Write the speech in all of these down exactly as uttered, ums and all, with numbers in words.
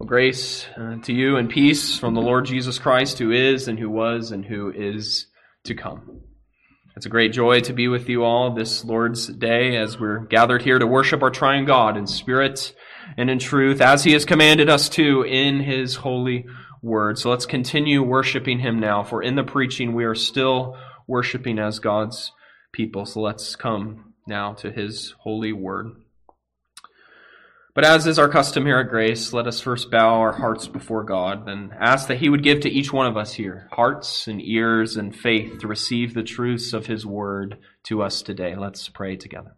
grace uh, to you and peace from the Lord Jesus Christ, who is and who was and who is to come. It's a great joy to be with you all this Lord's Day as we're gathered here to worship our triune God in spirit and in truth, as He has commanded us to in His holy word. So let's continue worshiping Him now, for in the preaching we are still worshiping as God's people. So let's come now to His holy word. But as is our custom here at Grace, let us first bow our hearts before God and ask that He would give to each one of us here hearts and ears and faith to receive the truths of His word to us today. Let's pray together.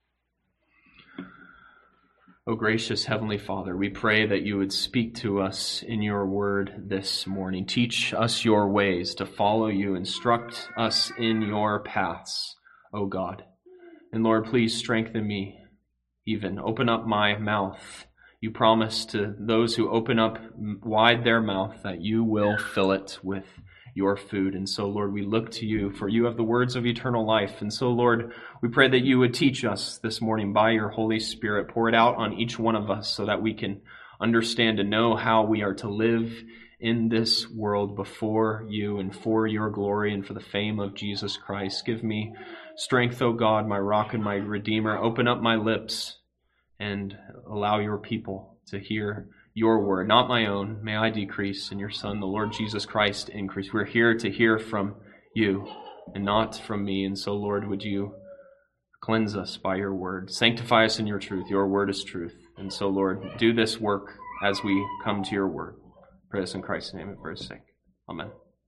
O gracious Heavenly Father, we pray that you would speak to us in your word this morning. Teach us your ways to follow you. Instruct us in your paths, O God. And Lord, please strengthen me. Even open up my mouth. You promise to those who open up wide their mouth that you will fill it with your food. And so, Lord, we look to you, for you have the words of eternal life. And so, Lord, we pray that you would teach us this morning by your Holy Spirit. Pour it out on each one of us so that we can understand and know how we are to live in this world before you and for your glory and for the fame of Jesus Christ. Give me strength, O God, my rock and my redeemer. Open up my lips and allow your people to hear your word, not my own. May I decrease and your Son, the Lord Jesus Christ, increase. We're here to hear from you and not from me. And so, Lord, would you cleanse us by your word. Sanctify us in your truth. Your word is truth. And so, Lord, do this work as we come to your word. Pray this in Christ's name and for his sake. Amen.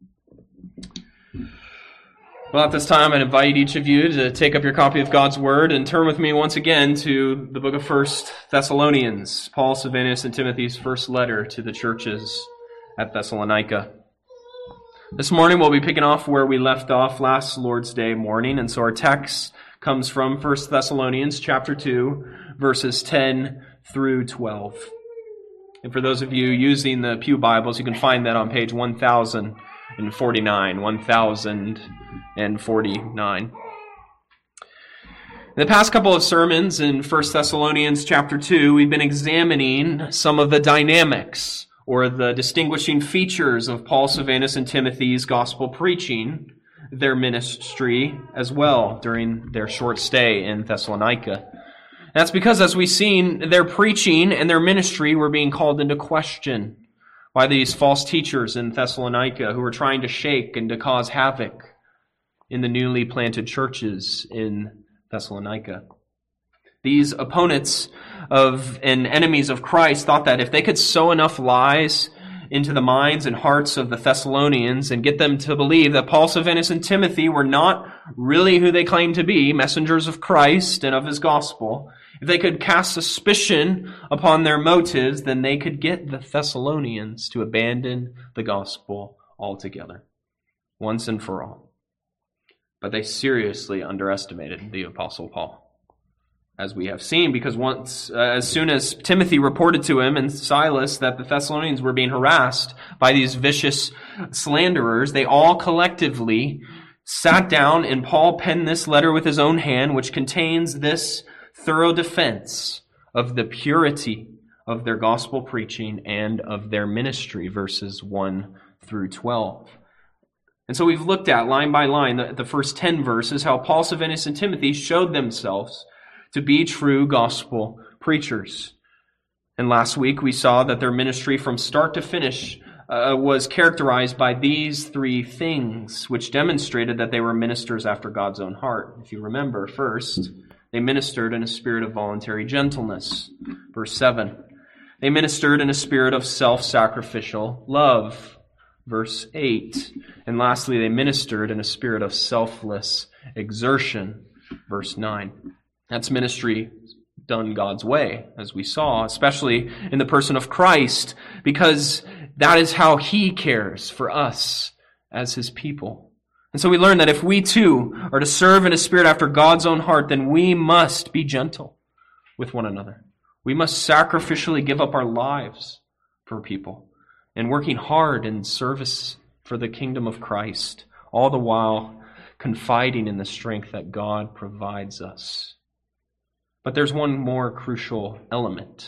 Well, at this time, I invite each of you to take up your copy of God's Word and turn with me once again to the book of First Thessalonians, Paul, Silvanus, and Timothy's first letter to the churches at Thessalonica. This morning, we'll be picking off where we left off last Lord's Day morning, and so our text comes from First Thessalonians chapter two, verses ten through twelve. And for those of you using the Pew Bibles, you can find that on page one thousand forty-nine, one thousand forty-nine. In the past couple of sermons in First Thessalonians chapter two, we've been examining some of the dynamics or the distinguishing features of Paul, Silvanus, and Timothy's gospel preaching, their ministry as well during their short stay in Thessalonica. That's because, as we've seen, their preaching and their ministry were being called into question by these false teachers in Thessalonica who were trying to shake and to cause havoc in the newly planted churches in Thessalonica. These opponents of and enemies of Christ thought that if they could sow enough lies into the minds and hearts of the Thessalonians and get them to believe that Paul, Silvanus, and Timothy were not really who they claimed to be, messengers of Christ and of his gospel, if they could cast suspicion upon their motives, then they could get the Thessalonians to abandon the gospel altogether, once and for all. But they seriously underestimated the Apostle Paul, as we have seen, because once, uh, as soon as Timothy reported to him and Silas that the Thessalonians were being harassed by these vicious slanderers, they all collectively sat down, and Paul penned this letter with his own hand, which contains this thorough defense of the purity of their gospel preaching and of their ministry, verses one through twelve. And so we've looked at, line by line, the, the first ten verses, how Paul, Silvanus, and Timothy showed themselves to be true gospel preachers. And last week we saw that their ministry from start to finish uh, was characterized by these three things, which demonstrated that they were ministers after God's own heart. If you remember, first, they ministered in a spirit of voluntary gentleness. Verse seven. They ministered in a spirit of self-sacrificial love. Verse eight. And lastly, they ministered in a spirit of selfless exertion. Verse nine. That's ministry done God's way, as we saw, especially in the person of Christ, because that is how He cares for us as His people. And so we learn that if we too are to serve in a spirit after God's own heart, then we must be gentle with one another. We must sacrificially give up our lives for people and working hard in service for the kingdom of Christ, all the while confiding in the strength that God provides us. But there's one more crucial element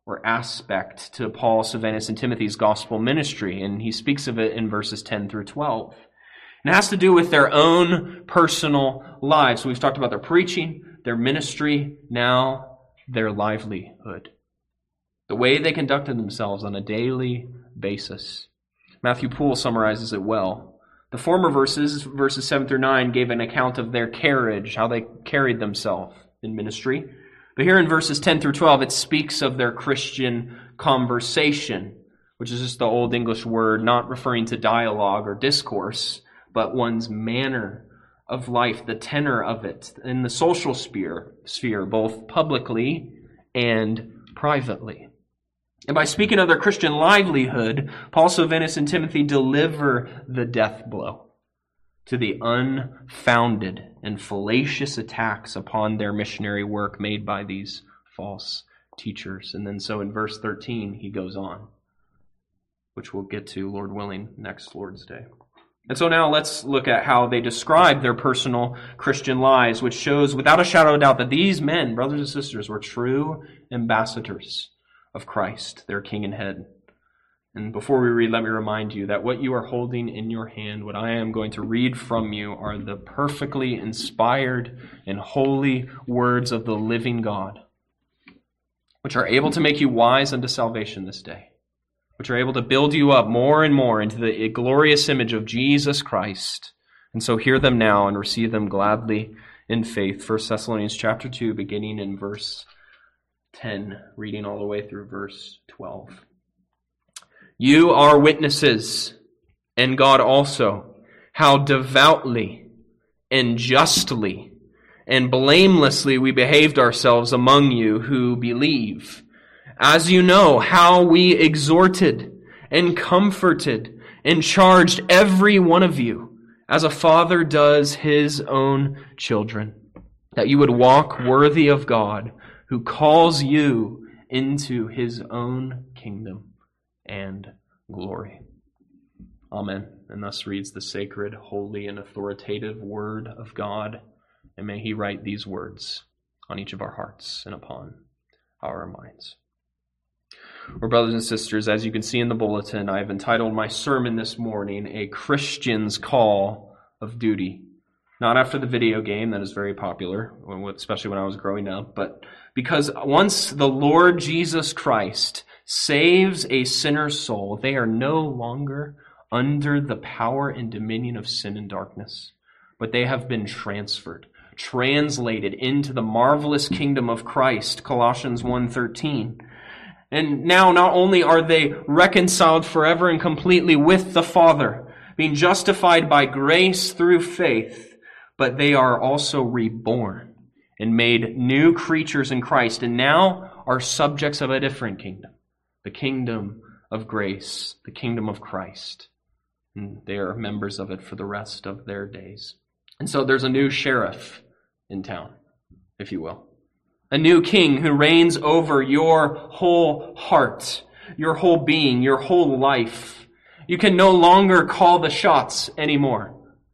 or aspect to Paul, Silvanus, and Timothy's gospel ministry, and he speaks of it in verses ten through twelve. And it has to do with their own personal lives. We've talked about their preaching, their ministry, now their livelihood. The way they conducted themselves on a daily basis. Matthew Poole summarizes it well. The former verses, verses seven through nine, gave an account of their carriage, how they carried themselves in ministry. But here in verses ten through twelve, it speaks of their Christian conversation, which is just the old English word not referring to dialogue or discourse, but one's manner of life, the tenor of it in the social sphere, sphere, both publicly and privately. And by speaking of their Christian livelihood, Paul, Silvanus, and Timothy deliver the death blow to the unfounded and fallacious attacks upon their missionary work made by these false teachers. And then so in verse thirteen, he goes on, which we'll get to, Lord willing, next Lord's Day. And so now let's look at how they describe their personal Christian lives, which shows without a shadow of doubt that these men, brothers and sisters, were true ambassadors of Christ, their King and Head. And before we read, let me remind you that what you are holding in your hand, what I am going to read from you, are the perfectly inspired and holy words of the living God, which are able to make you wise unto salvation this day, which are able to build you up more and more into the glorious image of Jesus Christ. And so hear them now and receive them gladly in faith. First Thessalonians chapter two, beginning in verse ten, reading all the way through verse twelve. You are witnesses, and God also, how devoutly and justly and blamelessly we behaved ourselves among you who believe, as you know how we exhorted and comforted and charged every one of you, as a father does his own children, that you would walk worthy of God, who calls you into his own kingdom and glory. Amen. And thus reads the sacred, holy, and authoritative word of God. And may he write these words on each of our hearts and upon our minds. Well, brothers and sisters, as you can see in the bulletin, I have entitled my sermon this morning, A Christian's Call of Duty. Not after the video game that is very popular, especially when I was growing up, but because once the Lord Jesus Christ saves a sinner's soul, they are no longer under the power and dominion of sin and darkness, but they have been transferred, translated into the marvelous kingdom of Christ, Colossians one thirteen. And now not only are they reconciled forever and completely with the Father, being justified by grace through faith, but they are also reborn and made new creatures in Christ, and now are subjects of a different kingdom, the kingdom of grace, the kingdom of Christ. And they are members of it for the rest of their days. And so there's a new sheriff in town, if you will. A new king who reigns over your whole heart, your whole being, your whole life. You can no longer call the shots anymore.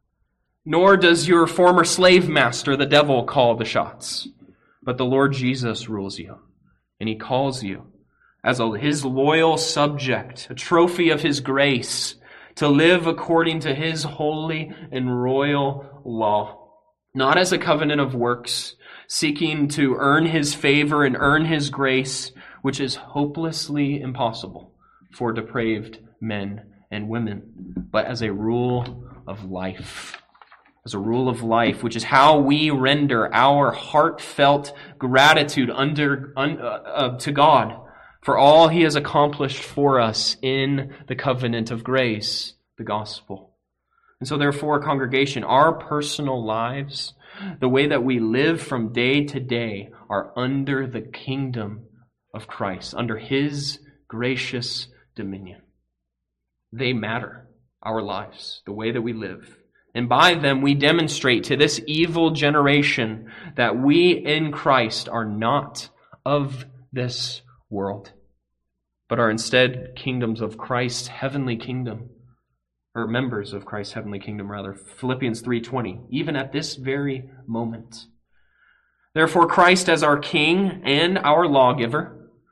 Nor does your former slave master, the devil, call the shots. But the Lord Jesus rules you. And he calls you as a, his loyal subject, a trophy of his grace, to live according to his holy and royal law. Not as a covenant of works, seeking to earn his favor and earn his grace, which is hopelessly impossible for depraved men and women, but as a rule of life. As a rule of life, which is how we render our heartfelt gratitude under, un, uh, uh, to God for all he has accomplished for us in the covenant of grace, the gospel. And so therefore, congregation, our personal lives, the way that we live from day to day, are under the kingdom of Christ, under his gracious dominion. They matter, our lives, the way that we live. And by them we demonstrate to this evil generation that we in Christ are not of this world, but are instead kingdoms of Christ's heavenly kingdom, or members of Christ's heavenly kingdom, rather. Philippians three twenty, even at this very moment. Therefore, Christ as our King and our lawgiver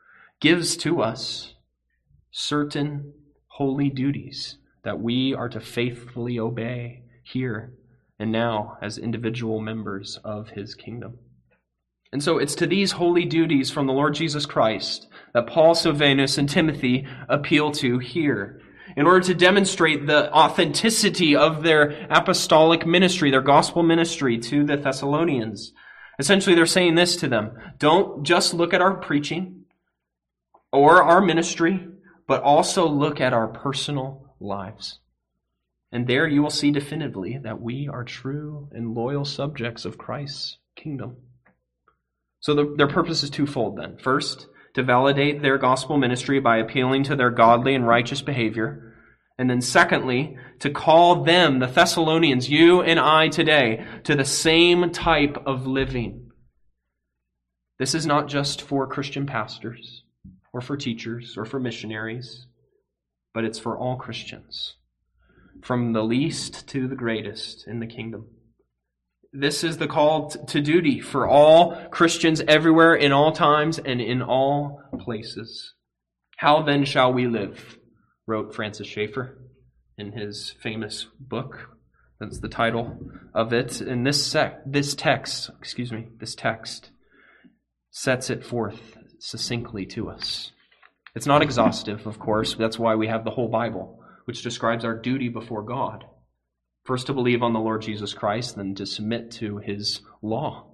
gives to us certain holy duties that we are to faithfully obey here and now as individual members of his kingdom. And so it's to these holy duties from the Lord Jesus Christ that Paul, Silvanus, and Timothy appeal to here in order to demonstrate the authenticity of their apostolic ministry, their gospel ministry to the Thessalonians. Essentially, they're saying this to them: don't just look at our preaching or our ministry, but also look at our personal lives. And there you will see definitively that we are true and loyal subjects of Christ's kingdom. So the, their purpose is twofold then. First, to validate their gospel ministry by appealing to their godly and righteous behavior. And then secondly, to call them, the Thessalonians, you and I today, to the same type of living. This is not just for Christian pastors or for teachers or for missionaries, but it's for all Christians, from the least to the greatest in the kingdom. This is the call to duty for all Christians everywhere, in all times, and in all places. How then shall we live? Wrote Francis Schaeffer in his famous book. That's the title of it. And this sec- this text, excuse me, this text sets it forth succinctly to us. It's not exhaustive, of course. That's why we have the whole Bible, which describes our duty before God. First, to believe on the Lord Jesus Christ, then to submit to his law.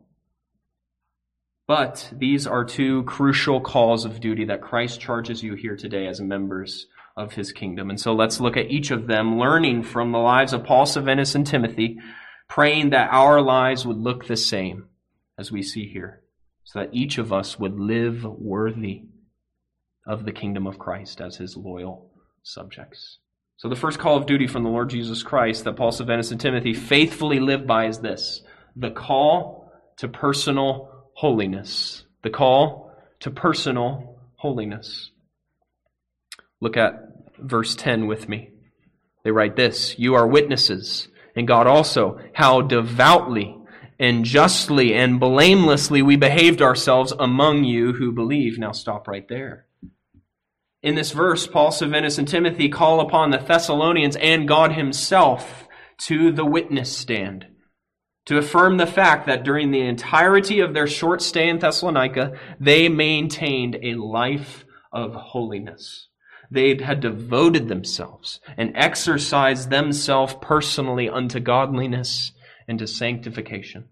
But these are two crucial calls of duty that Christ charges you here today as members of his kingdom. And so let's look at each of them, learning from the lives of Paul, Silvanus, and Timothy, praying that our lives would look the same as we see here, so that each of us would live worthy of the kingdom of Christ as his loyal subjects. So the first call of duty from the Lord Jesus Christ that Paul, Silvanus, and Timothy faithfully live by is this: the call to personal holiness. The call to personal holiness. Look at verse ten with me. They write this: you are witnesses, and God also, how devoutly and justly and blamelessly we behaved ourselves among you who believe. Now stop right there. In this verse, Paul, Silvanus, and Timothy call upon the Thessalonians and God himself to the witness stand, to affirm the fact that during the entirety of their short stay in Thessalonica, they maintained a life of holiness. They had devoted themselves and exercised themselves personally unto godliness and to sanctification.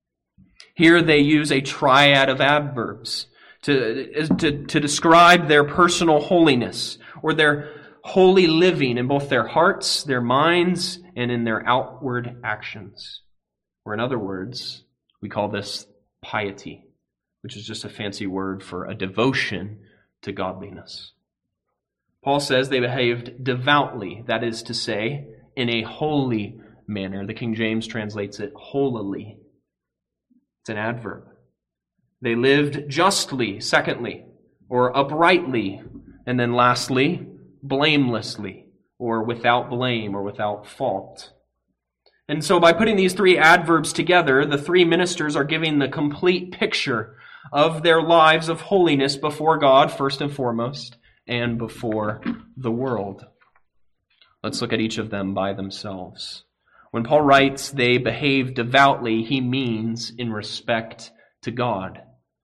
Here they use a triad of adverbs To, to, to describe their personal holiness or their holy living in both their hearts, their minds, and in their outward actions. Or in other words, we call this piety, which is just a fancy word for a devotion to godliness. Paul says they behaved devoutly, that is to say, in a holy manner. The King James translates it holily. It's an adverb. They lived justly, secondly, or uprightly, and then lastly, blamelessly, or without blame or without fault. And so by putting these three adverbs together, the three ministers are giving the complete picture of their lives of holiness before God, first and foremost, and before the world. Let's look at each of them by themselves. When Paul writes they behave devoutly, he means in respect to God.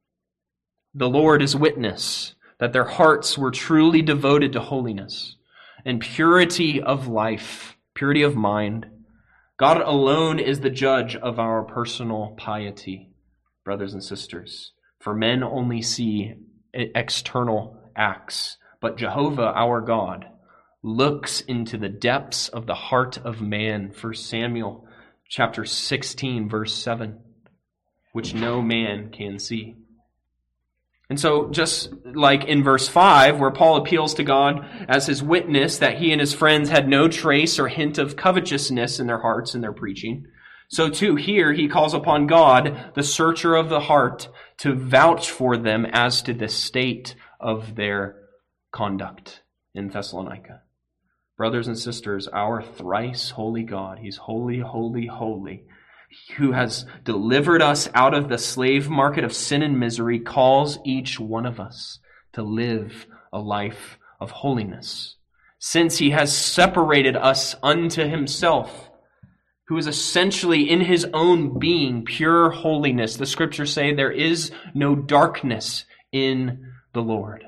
The Lord is witness that their hearts were truly devoted to holiness and purity of life, purity of mind. God alone is the judge of our personal piety, brothers and sisters. For men only see external acts, but Jehovah, our God, looks into the depths of the heart of man. First Samuel chapter sixteen, verse seven, which no man can see. And so just like in verse five, where Paul appeals to God as his witness that he and his friends had no trace or hint of covetousness in their hearts in their preaching, so too here he calls upon God, the searcher of the heart, to vouch for them as to the state of their conduct in Thessalonica. Brothers and sisters, our thrice holy God, he's holy, holy, holy, who has delivered us out of the slave market of sin and misery, calls each one of us to live a life of holiness, since he has separated us unto himself, who is essentially in his own being pure holiness. The scriptures say there is no darkness in the Lord.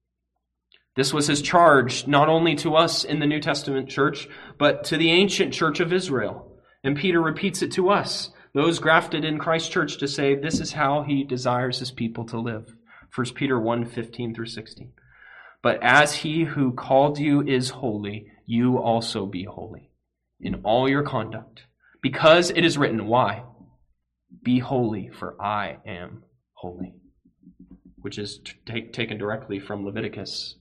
This was his charge not only to us in the New Testament church, but to the ancient church of Israel. And Peter repeats it to us, those grafted in Christ's church, to say this is how he desires his people to live. First Peter one, fifteen through sixteen. But as he who called you is holy, you also be holy in all your conduct. Because it is written, why? Be holy, for I am holy. Which is t- taken directly from Leviticus.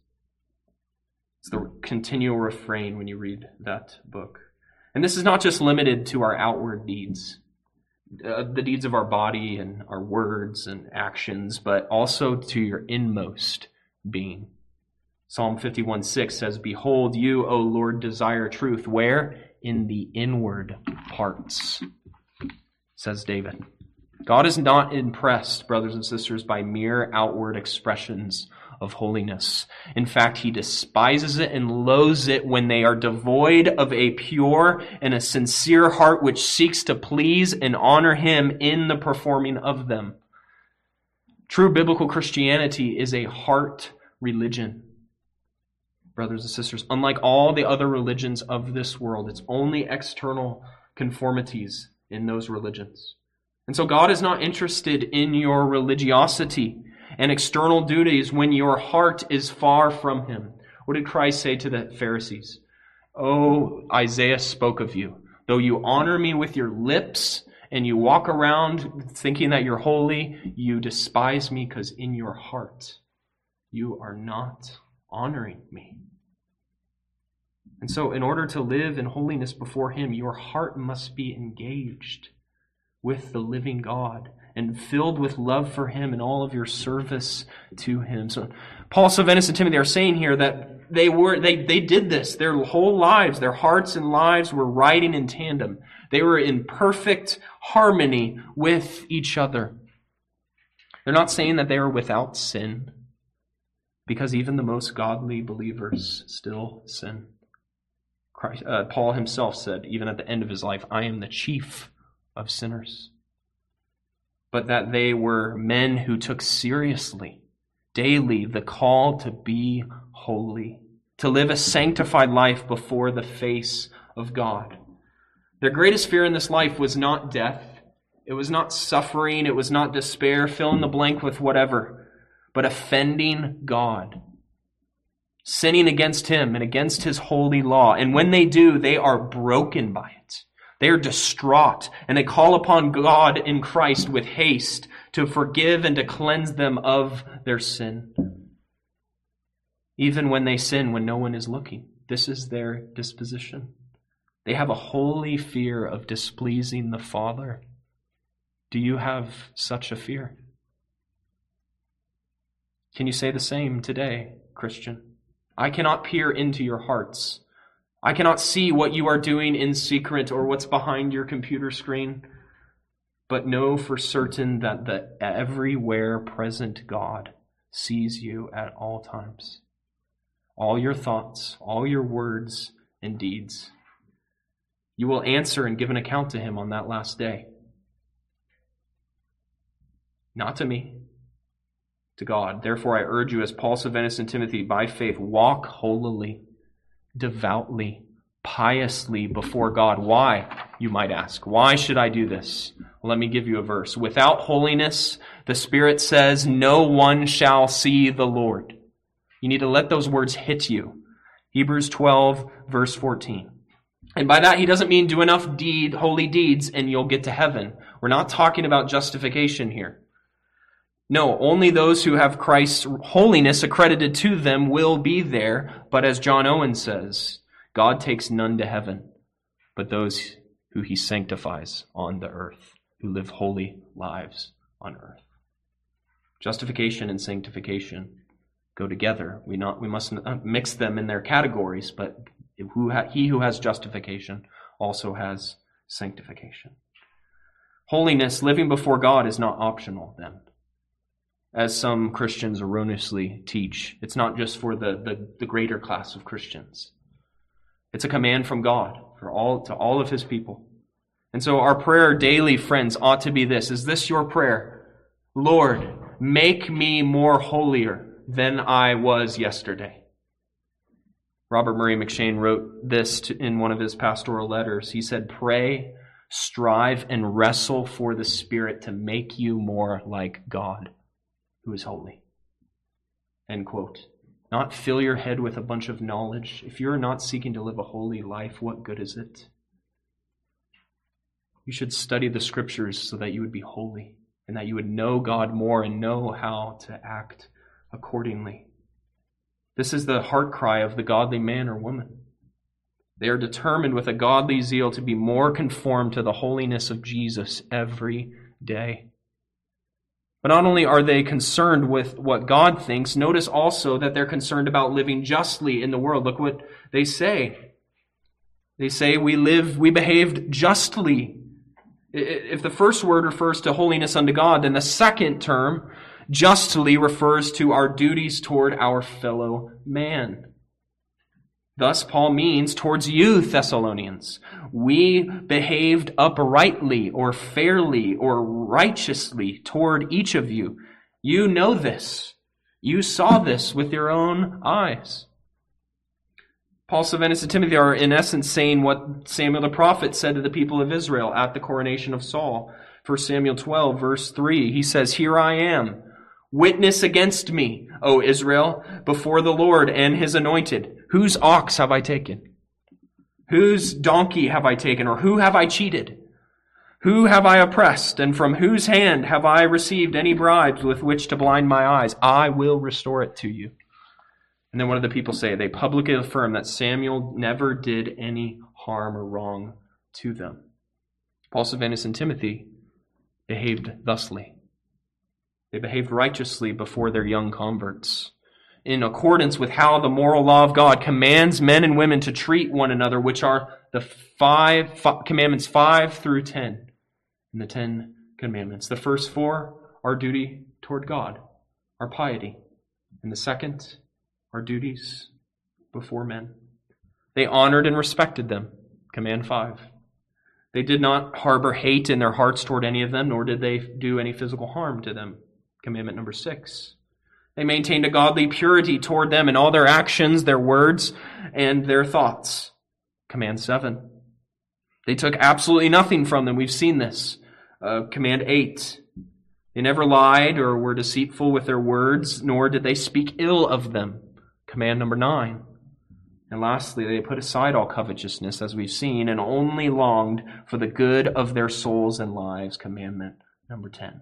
It's the continual refrain when you read that book. And this is not just limited to our outward deeds, uh, the deeds of our body and our words and actions, but also to your inmost being. Psalm fifty-one six says, behold, you, O Lord, desire truth. Where? In the inward parts, says David. God is not impressed, brothers and sisters, by mere outward expressions of holiness. In fact, he despises it and loathes it when they are devoid of a pure and a sincere heart which seeks to please and honor him in the performing of them. True biblical Christianity is a heart religion. Brothers and sisters, unlike all the other religions of this world, it's only external conformities in those religions. And so God is not interested in your religiosity and external duties when your heart is far from him. What did Christ say to the Pharisees? Oh, Isaiah spoke of you. Though you honor me with your lips and you walk around thinking that you're holy, you despise me because in your heart you are not honoring me. And so in order to live in holiness before him, your heart must be engaged with the living God and filled with love for him and all of your service to him. So Paul, Silvanus, and Timothy are saying here that they were they they did this. Their whole lives, their hearts and lives were riding in tandem. They were in perfect harmony with each other. They're not saying that they were without sin, because even the most godly believers still sin. Christ, uh, Paul himself said, even at the end of his life, I am the chief of sinners. But that they were men who took seriously, daily, the call to be holy, to live a sanctified life before the face of God. Their greatest fear in this life was not death. It was not suffering. It was not despair. Fill in the blank with whatever. But offending God. Sinning against him and against his holy law. And when they do, they are broken by it. They are distraught, and they call upon God in Christ with haste to forgive and to cleanse them of their sin. Even when they sin when no one is looking. This is their disposition. They have a holy fear of displeasing the Father. Do you have such a fear? Can you say the same today, Christian? I cannot peer into your hearts. I cannot see what you are doing in secret or what's behind your computer screen, but know for certain that the everywhere present God sees you at all times. All your thoughts, all your words and deeds. You will answer and give an account to him on that last day. Not to me, to God. Therefore I urge you, as Paul, Silvanus, and Timothy, by faith, walk holily, devoutly, piously before God. Why, you might ask? Why should I do this? Well, let me give you a verse. Without holiness, the Spirit says, no one shall see the Lord. You need to let those words hit you. Hebrews twelve, verse fourteen. And by that, he doesn't mean do enough deed, holy deeds and you'll get to heaven. We're not talking about justification here. No, only those who have Christ's holiness accredited to them will be there. But as John Owen says, God takes none to heaven, but those who he sanctifies on the earth, who live holy lives on earth. Justification and sanctification go together. We not we mustn't mix them in their categories, but who ha- he who has justification also has sanctification. Holiness, living before God, is not optional then. as some Christians erroneously teach. It's not just for the, the, the greater class of Christians. It's a command from God for all to all of his people. And so our prayer daily, friends, ought to be this. Is this your prayer? Lord, make me more holier than I was yesterday. Robert Murray McCheyne wrote this to, in one of his pastoral letters. He said, pray, strive, and wrestle for the Spirit to make you more like God, who is holy. End quote. Not fill your head with a bunch of knowledge. If you're not seeking to live a holy life, what good is it? You should study the Scriptures so that you would be holy and that you would know God more and know how to act accordingly. This is the heart cry of the godly man or woman. They are determined with a godly zeal to be more conformed to the holiness of Jesus every day. But not only are they concerned with what God thinks, notice also that they're concerned about living justly in the world. Look what they say. They say we live, we behaved justly. If the first word refers to holiness unto God, then the second term, justly, refers to our duties toward our fellow man. Thus, Paul means towards you, Thessalonians, we behaved uprightly or fairly or righteously toward each of you. You know this. You saw this with your own eyes. Paul, Silvanus, and Timothy are in essence saying what Samuel the prophet said to the people of Israel at the coronation of Saul. First Samuel twelve, verse three, he says, here I am, witness against me, O Israel, before the Lord and his anointed. Whose ox have I taken? Whose donkey have I taken? Or who have I cheated? Who have I oppressed? And from whose hand have I received any bribes with which to blind my eyes? I will restore it to you. And then what do the people say? They publicly affirm that Samuel never did any harm or wrong to them. Paul, Silvanus, and Timothy behaved thusly. They behaved righteously before their young converts, in accordance with how the moral law of God commands men and women to treat one another, which are the five, five commandments five through ten in the Ten Commandments. The first four, our duty toward God, our piety. And the second, our duties before men. They honored and respected them, command five. They did not harbor hate in their hearts toward any of them, nor did they do any physical harm to them, commandment number six. They maintained a godly purity toward them in all their actions, their words, and their thoughts, command seven. They took absolutely nothing from them. We've seen this, uh, command eight. They never lied or were deceitful with their words, nor did they speak ill of them, command number nine. And lastly, they put aside all covetousness, as we've seen, and only longed for the good of their souls and lives, commandment number ten.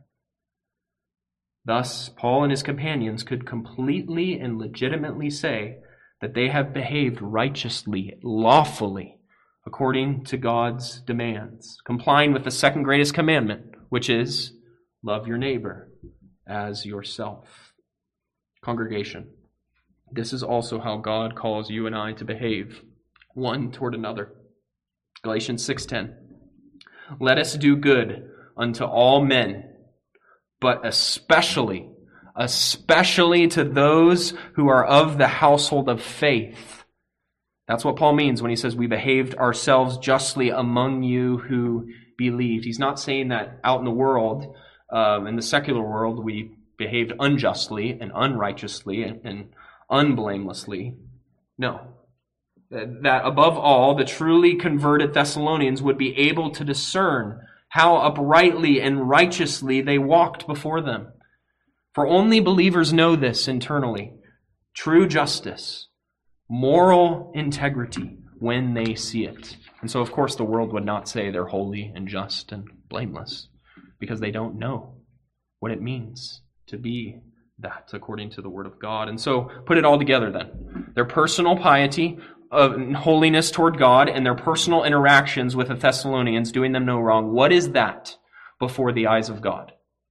Thus, Paul and his companions could completely and legitimately say that they have behaved righteously, lawfully, according to God's demands, complying with the second greatest commandment, which is, love your neighbor as yourself. Congregation, this is also how God calls you and I to behave, one toward another. Galatians six ten. Let us do good unto all men, but especially, especially to those who are of the household of faith. That's what Paul means when he says we behaved ourselves justly among you who believed. He's not saying that out in the world, um, in the secular world, we behaved unjustly and unrighteously and, and unblamelessly. No. That above all, the truly converted Thessalonians would be able to discern how uprightly and righteously they walked before them. For only believers know this internally. True justice, moral integrity, when they see it. And so, of course, the world would not say they're holy and just and blameless, because they don't know what it means to be that according to the Word of God. And so, put it all together then. Their personal piety, of holiness toward God, and their personal interactions with the Thessalonians, doing them no wrong. What is that before the eyes of God?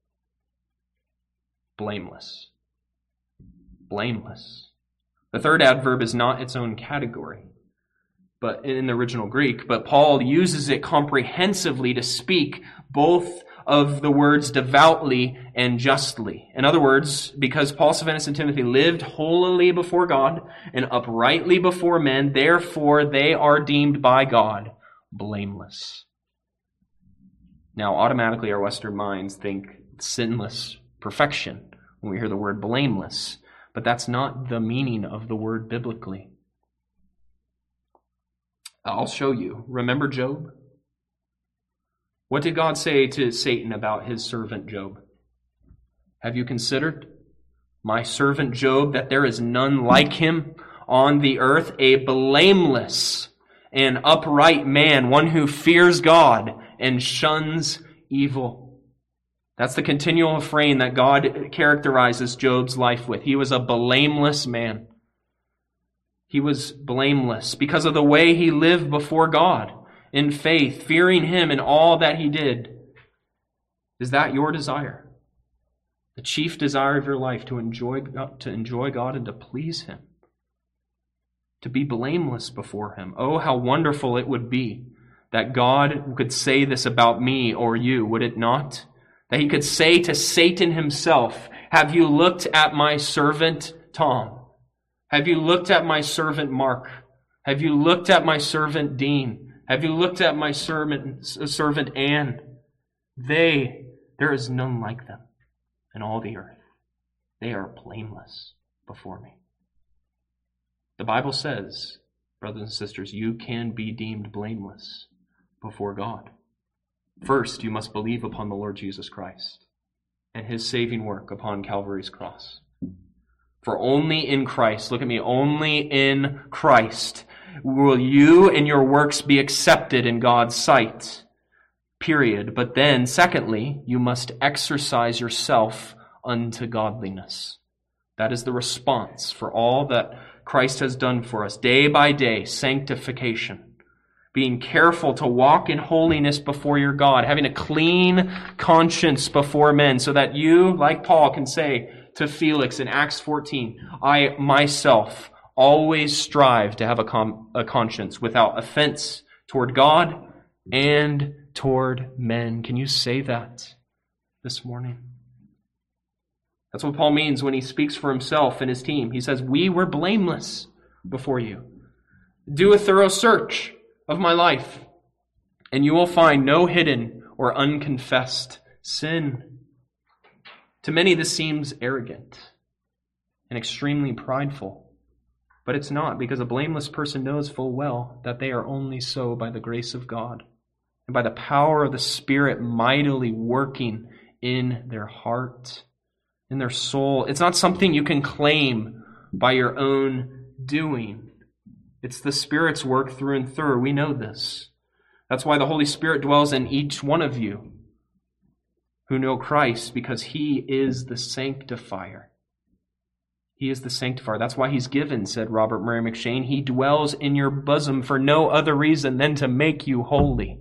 Blameless. Blameless. The third adverb is not its own category, but in the original Greek, but Paul uses it comprehensively to speak both of the words devoutly and justly. In other words, because Paul, Silvanus, and Timothy lived holily before God and uprightly before men, therefore they are deemed by God blameless. Now, automatically our Western minds think sinless perfection when we hear the word blameless, but that's not the meaning of the word biblically. I'll show you. Remember Job? What did God say to Satan about his servant Job? Have you considered my servant Job, that there is none like him on the earth, a blameless and upright man, one who fears God and shuns evil? That's the continual refrain that God characterizes Job's life with. He was a blameless man. He was blameless because of the way he lived before God in faith, fearing Him in all that he did. Is that your desire? The chief desire of your life, to enjoy God, to enjoy God and to please Him? To be blameless before Him? Oh, how wonderful it would be that God could say this about me or you, would it not? That He could say to Satan himself, have you looked at my servant Tom? Have you looked at my servant Mark? Have you looked at my servant Dean? Have you looked at my servant, servant Anne? They, there is none like them in all the earth. They are blameless before me. The Bible says, brothers and sisters, you can be deemed blameless before God. First, you must believe upon the Lord Jesus Christ and His saving work upon Calvary's cross. For only in Christ, look at me, only in Christ will you and your works be accepted in God's sight. Period. But then, secondly, you must exercise yourself unto godliness. That is the response for all that Christ has done for us. Day by day, sanctification. Being careful to walk in holiness before your God. Having a clean conscience before men so that you, like Paul, can say to Felix in Acts fourteen, I myself always strive to have a, com- a conscience without offense toward God and toward men. Can you say that this morning? That's what Paul means when he speaks for himself and his team. He says, we were blameless before you. Do a thorough search of my life, and you will find no hidden or unconfessed sin. To many, this seems arrogant and extremely prideful, but it's not, because a blameless person knows full well that they are only so by the grace of God and by the power of the Spirit mightily working in their heart, in their soul. It's not something you can claim by your own doing. It's the Spirit's work through and through. We know this. That's why the Holy Spirit dwells in each one of you who know Christ, because He is the sanctifier. He is the sanctifier. That's why He's given, said Robert Murray McShane, He dwells in your bosom for no other reason than to make you holy.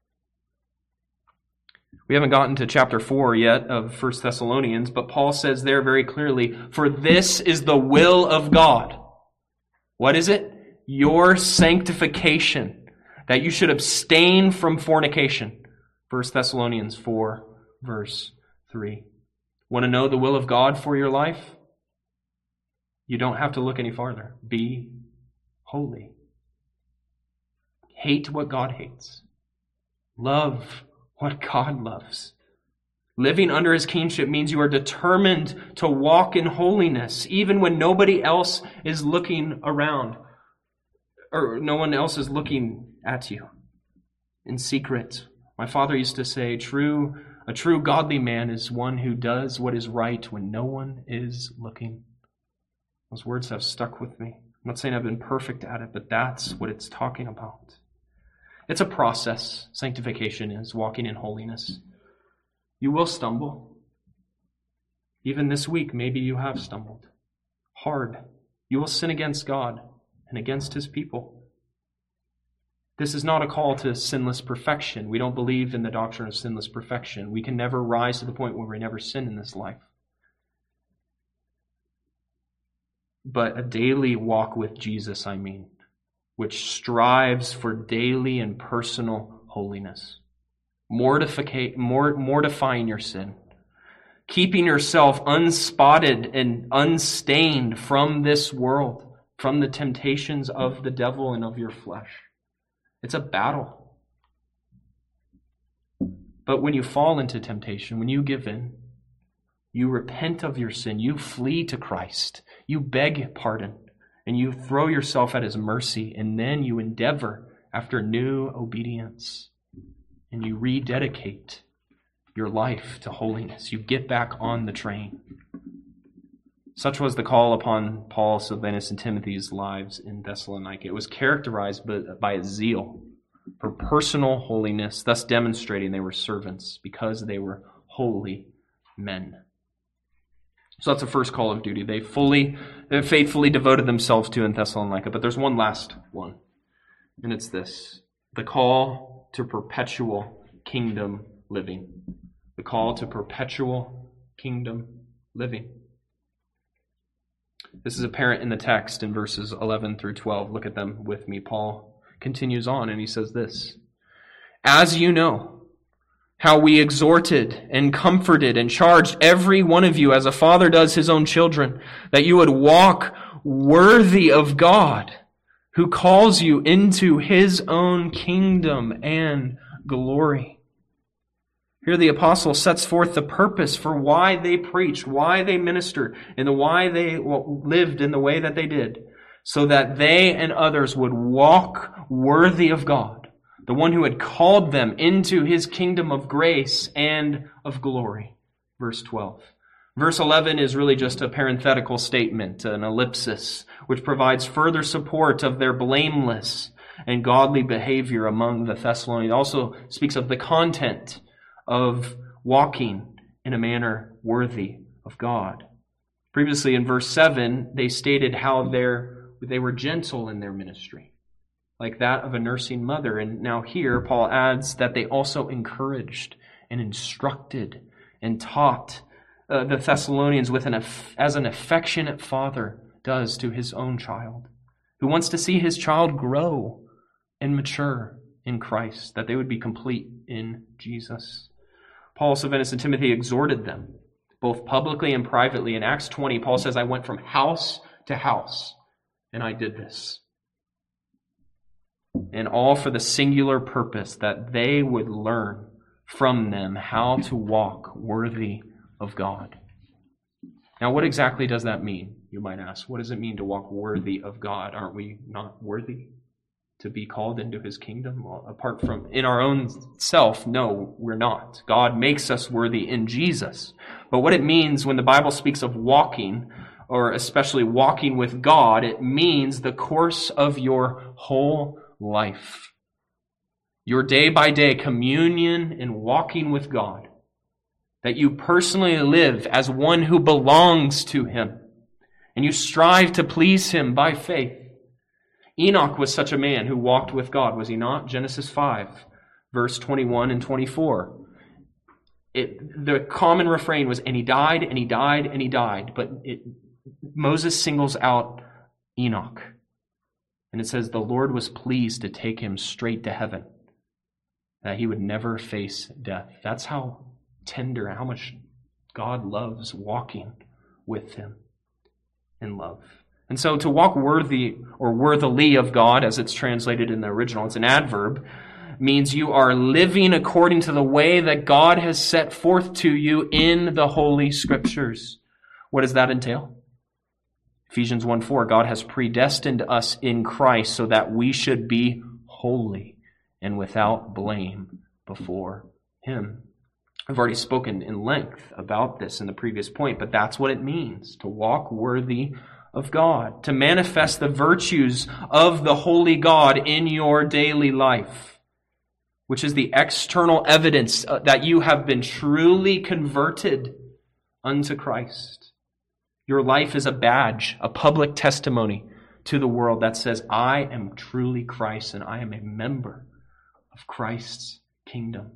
We haven't gotten to chapter four yet of First Thessalonians, but Paul says there very clearly, for this is the will of God. What is it? Your sanctification, that you should abstain from fornication. First Thessalonians four, verse three. Want to know the will of God for your life? You don't have to look any farther. Be holy. Hate what God hates. Love what God loves. Living under His kingship means you are determined to walk in holiness, even when nobody else is looking around, or no one else is looking at you in secret. My father used to say, true, a true godly man is one who does what is right when no one is looking. Those words have stuck with me. I'm not saying I've been perfect at it, but that's what it's talking about. It's a process. Sanctification is walking in holiness. You will stumble. Even this week, maybe you have stumbled. Hard. You will sin against God and against His people. This is not a call to sinless perfection. We don't believe in the doctrine of sinless perfection. We can never rise to the point where we never sin in this life. But a daily walk with Jesus, I mean, which strives for daily and personal holiness. mortificate, mort, mortifying your sin, keeping yourself unspotted and unstained from this world, from the temptations of the devil and of your flesh. It's a battle. But when you fall into temptation, when you give in, you repent of your sin, you flee to Christ, you beg pardon, and you throw yourself at his mercy, and then you endeavor after new obedience, and you rededicate your life to holiness. You get back on the train. Such was the call upon Paul, Silvanus, and Timothy's lives in Thessalonica. It was characterized by a zeal for personal holiness, thus demonstrating they were servants because they were holy men. So that's the first call of duty. They fully, they faithfully devoted themselves to in Thessalonica. But there's one last one, and it's this: the call to perpetual kingdom living. The call to perpetual kingdom living. This is apparent in the text in verses eleven through twelve. Look at them with me. Paul continues on, and he says this: "As you know, how we exhorted and comforted and charged every one of you as a father does his own children, that you would walk worthy of God, who calls you into his own kingdom and glory." Here the apostle sets forth the purpose for why they preached, why they ministered, and the why they lived in the way that they did, so that they and others would walk worthy of God, the one who had called them into his kingdom of grace and of glory. Verse twelve. Verse eleven is really just a parenthetical statement, an ellipsis, which provides further support of their blameless and godly behavior among the Thessalonians. It also speaks of the content of walking in a manner worthy of God. Previously in verse seven, they stated how they were gentle in their ministry, like that of a nursing mother. And now here, Paul adds that they also encouraged and instructed and taught uh, the Thessalonians with an as an affectionate father does to his own child, who wants to see his child grow and mature in Christ, that they would be complete in Jesus. Paul, Silvanus, and Timothy exhorted them, both publicly and privately. In Acts twenty, Paul says, "I went from house to house, and I did this." And all for the singular purpose that they would learn from them how to walk worthy of God. Now, what exactly does that mean, you might ask? What does it mean to walk worthy of God? Aren't we not worthy to be called into his kingdom? Well, apart from in our own self, no, we're not. God makes us worthy in Jesus. But what it means when the Bible speaks of walking, or especially walking with God, it means the course of your whole life. Your day-by-day communion and walking with God. That you personally live as one who belongs to him. And you strive to please him by faith. Enoch was such a man who walked with God, was he not? Genesis five, verse twenty-one and twenty-four. It, the common refrain was, and he died, and he died, and he died. But it, Moses singles out Enoch. And it says, the Lord was pleased to take him straight to heaven, that he would never face death. That's how tender, how much God loves walking with him in love. And so to walk worthy or worthily of God, as it's translated in the original, it's an adverb, means you are living according to the way that God has set forth to you in the Holy Scriptures. What does that entail? Ephesians one four, God has predestined us in Christ so that we should be holy and without blame before him. I've already spoken in length about this in the previous point, but that's what it means to walk worthy of God, to manifest the virtues of the holy God in your daily life, which is the external evidence that you have been truly converted unto Christ. Your life is a badge, a public testimony to the world that says, I am truly Christ and I am a member of Christ's kingdom.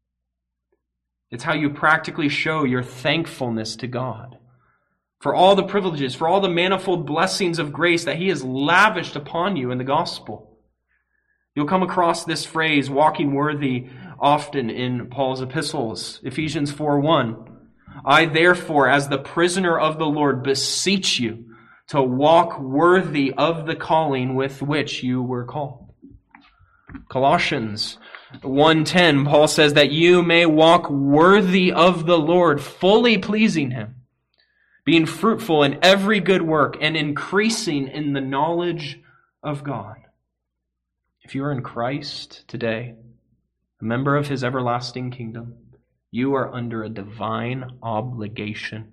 It's how you practically show your thankfulness to God for all the privileges, for all the manifold blessings of grace that he has lavished upon you in the gospel. You'll come across this phrase, walking worthy often in Paul's epistles. Ephesians four one. I therefore, as the prisoner of the Lord, beseech you to walk worthy of the calling with which you were called. Colossians one ten, Paul says that you may walk worthy of the Lord, fully pleasing Him, being fruitful in every good work and increasing in the knowledge of God. If you are in Christ today, a member of His everlasting kingdom, you are under a divine obligation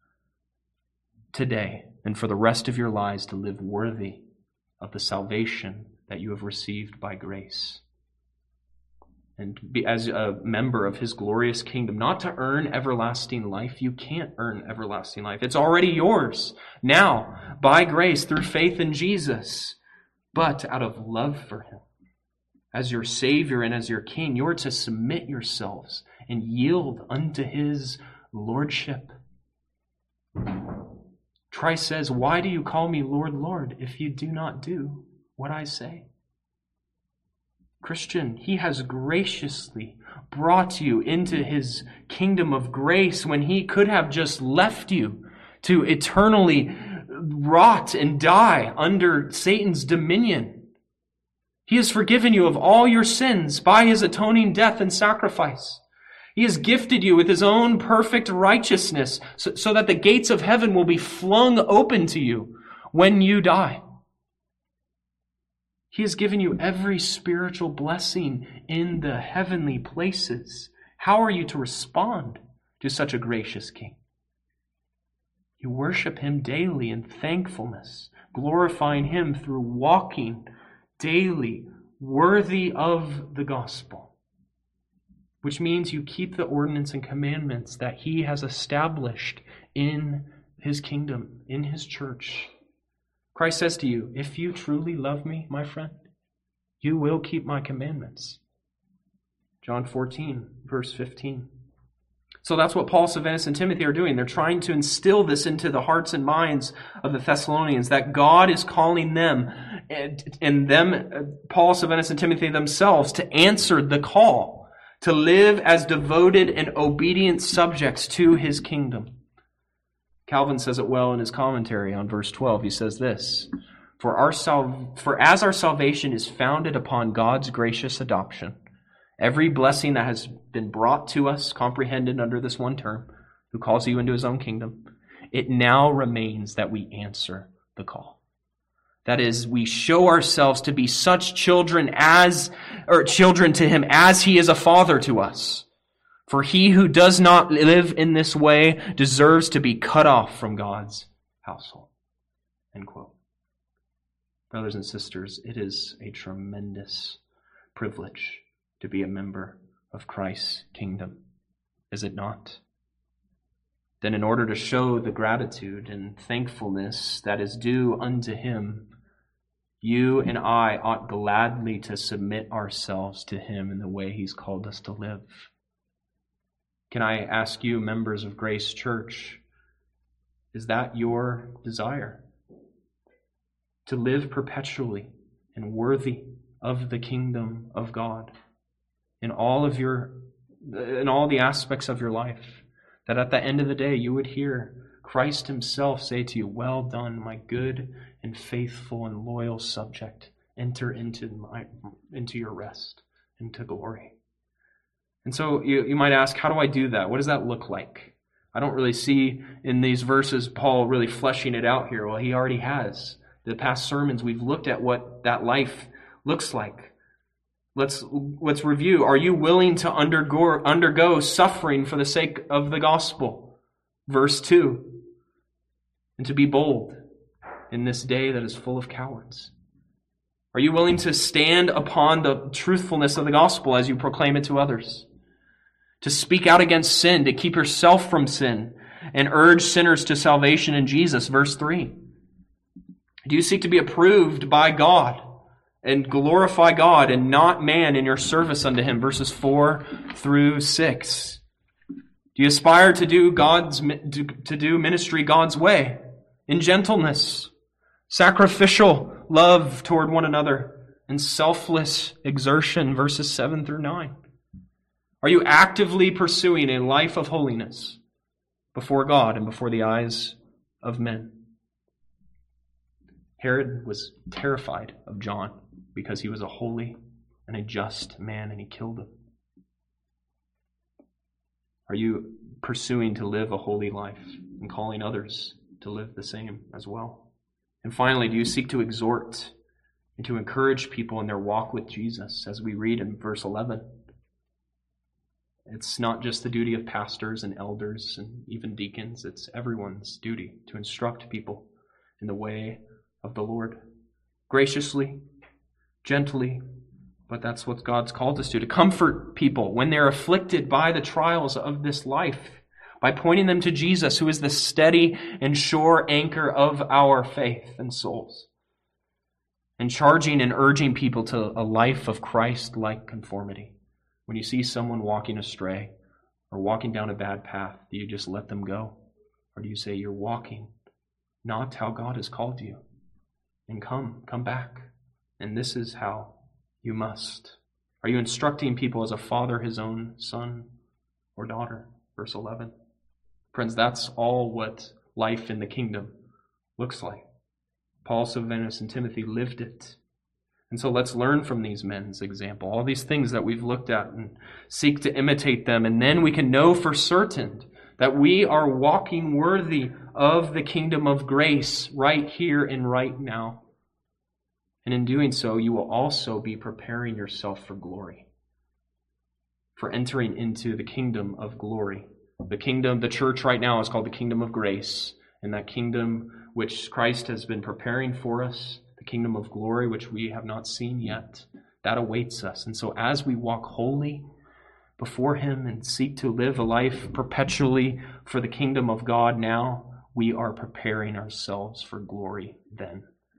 today and for the rest of your lives to live worthy of the salvation that you have received by grace. And be as a member of His glorious kingdom, not to earn everlasting life. You can't earn everlasting life. It's already yours now by grace through faith in Jesus. But out of love for Him, as your Savior and as your King, you're to submit yourselves and yield unto His lordship. Christ says, why do you call me Lord, Lord, if you do not do what I say? Christian, He has graciously brought you into His kingdom of grace when He could have just left you to eternally rot and die under Satan's dominion. He has forgiven you of all your sins by His atoning death and sacrifice. He has gifted you with His own perfect righteousness so, so that the gates of heaven will be flung open to you when you die. He has given you every spiritual blessing in the heavenly places. How are you to respond to such a gracious King? You worship Him daily in thankfulness, glorifying Him through walking daily worthy of the gospel, which means you keep the ordinance and commandments that He has established in His kingdom, in His church. Christ says to you, if you truly love me, my friend, you will keep my commandments. John fourteen, verse fifteen. So that's what Paul, Silvanus, and Timothy are doing. They're trying to instill this into the hearts and minds of the Thessalonians, that God is calling them, and, and them, Paul, Silvanus, and Timothy themselves, to answer the call, to live as devoted and obedient subjects to His kingdom. Calvin says it well in his commentary on verse twelve. He says this, For our sal- for as our salvation is founded upon God's gracious adoption, every blessing that has been brought to us, comprehended under this one term, who calls you into His own kingdom, it now remains that we answer the call. That is, we show ourselves to be such children as, or children to Him as He is a father to us. For he who does not live in this way deserves to be cut off from God's household. End quote. Brothers and sisters, it is a tremendous privilege to be a member of Christ's kingdom, is it not? Then in order to show the gratitude and thankfulness that is due unto Him, you and I ought gladly to submit ourselves to Him in the way He's called us to live. Can I ask you, members of Grace Church, is that your desire? To live perpetually and worthy of the kingdom of God in all of your, in all the aspects of your life, that at the end of the day you would hear Christ Himself say to you, well done, my good and faithful and loyal subject. Enter into my, into your rest, into glory. And so you, you might ask, how do I do that? What does that look like? I don't really see in these verses Paul really fleshing it out here. Well, he already has. The past sermons, we've looked at what that life looks like. Let's, let's review. Are you willing to undergo, undergo suffering for the sake of the gospel? Verse two. And to be bold in this day that is full of cowards. Are you willing to stand upon the truthfulness of the gospel as you proclaim it to others? To speak out against sin, to keep yourself from sin, and urge sinners to salvation in Jesus. Verse three. Do you seek to be approved by God and glorify God and not man in your service unto Him? Verses four through six. Do you aspire to do God's to do ministry God's way, in gentleness, sacrificial love toward one another, and selfless exertion? Verses seven through nine. Are you actively pursuing a life of holiness before God and before the eyes of men? Herod was terrified of John because he was a holy and a just man, and he killed him. Are you pursuing to live a holy life and calling others to live the same as well? And finally, do you seek to exhort and to encourage people in their walk with Jesus, as we read in verse eleven? It's not just the duty of pastors and elders and even deacons. It's everyone's duty to instruct people in the way of the Lord. Graciously, gently, but that's what God's called us to, to comfort people when they're afflicted by the trials of this life, by pointing them to Jesus, who is the steady and sure anchor of our faith and souls, and charging and urging people to a life of Christ-like conformity. When you see someone walking astray or walking down a bad path, do you just let them go? Or do you say, you're walking not how God has called you? And come, come back. And this is how you must. Are you instructing people as a father his own son or daughter? Verse eleven. Friends, that's all what life in the kingdom looks like. Paul, Silvanus, and Timothy lived it. And so let's learn from these men's example, all these things that we've looked at, and seek to imitate them. And then we can know for certain that we are walking worthy of the kingdom of grace right here and right now. And in doing so, you will also be preparing yourself for glory, for entering into the kingdom of glory. The kingdom, the church right now is called the kingdom of grace, and that kingdom which Christ has been preparing for us, the kingdom of glory, which we have not seen yet, that awaits us. And so as we walk holy before him and seek to live a life perpetually for the kingdom of God now, we are preparing ourselves for glory then,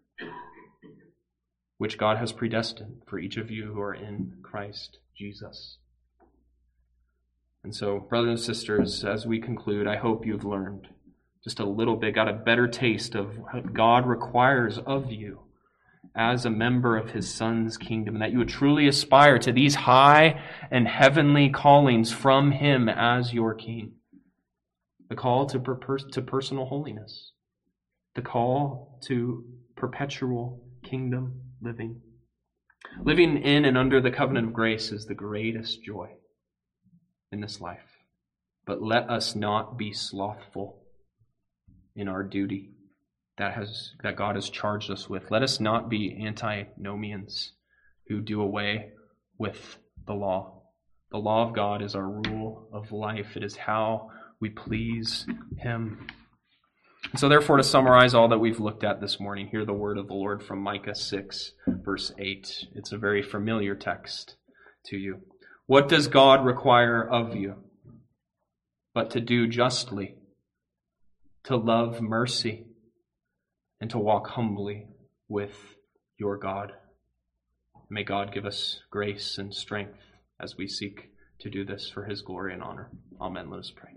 which God has predestined for each of you who are in Christ Jesus. And so, brothers and sisters, as we conclude, I hope you've learned just a little bit, got a better taste of what God requires of you as a member of his Son's kingdom, and that you would truly aspire to these high and heavenly callings from him as your King. The call to, per- to personal holiness, the call to perpetual kingdom living. Living in and under the covenant of grace is the greatest joy in this life. But let us not be slothful in our duty that has that God has charged us with. Let us not be antinomians who do away with the law. The law of God is our rule of life. It is how we please him. And so therefore, to summarize all that we've looked at this morning, hear the word of the Lord from Micah six, verse eight. It's a very familiar text to you. What does God require of you? But to do justly, to love mercy, and to walk humbly with your God. May God give us grace and strength as we seek to do this for his glory and honor. Amen. Let us pray.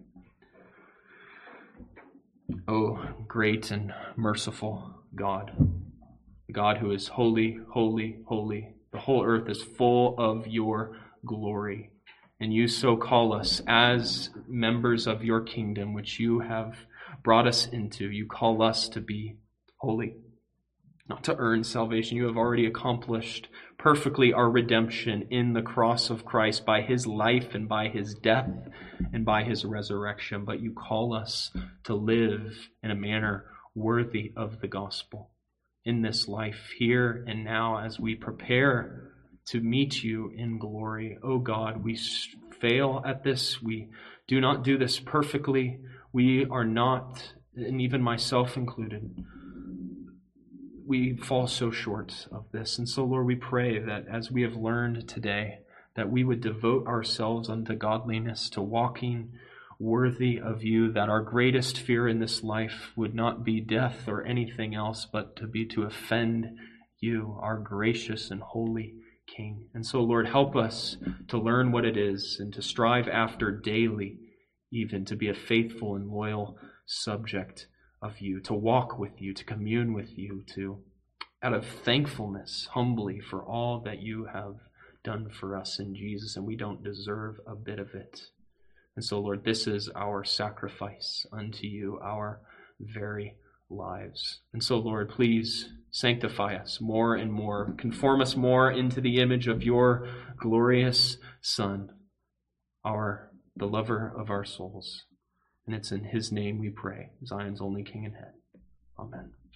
O great and merciful God, God who is holy, holy, holy. The whole earth is full of your glory. And you so call us as members of your kingdom, which you have brought us into. You call us to be holy, not to earn salvation. You have already accomplished perfectly our redemption in the cross of Christ by his life and by his death and by his resurrection. But you call us to live in a manner worthy of the gospel in this life, here and now, as we prepare to meet you in glory. Oh God, we fail at this. We do not do this perfectly. We are not, and even myself included, we fall so short of this. And so, Lord, we pray that as we have learned today, that we would devote ourselves unto godliness, to walking worthy of you, that our greatest fear in this life would not be death or anything else, but to be to offend you, our gracious and holy King. And so, Lord, help us to learn what it is and to strive after daily, even to be a faithful and loyal subject of you, to walk with you, to commune with you, to, out of thankfulness, humbly for all that you have done for us in Jesus, and we don't deserve a bit of it. And so, Lord, this is our sacrifice unto you, our very lives. And so, Lord, please sanctify us more and more. Conform us more into the image of your glorious Son, our the lover of our souls. And it's in his name we pray, Zion's only King and Head. Amen.